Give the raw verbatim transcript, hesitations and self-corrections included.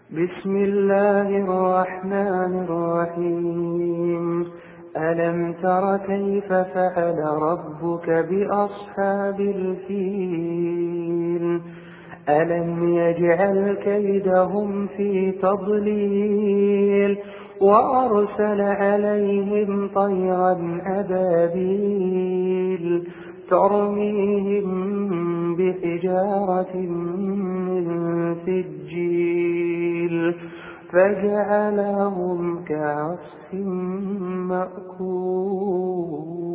بسم الله الرحمن الرحيم. ألم تر كيف فعل ربك بأصحاب الفيل؟ ألم يجعل كيدهم في تضليل وأرسل عليهم طيرا أبابيل ترميهم بحجارة من سجيل فجعلهم كعصف مأكول.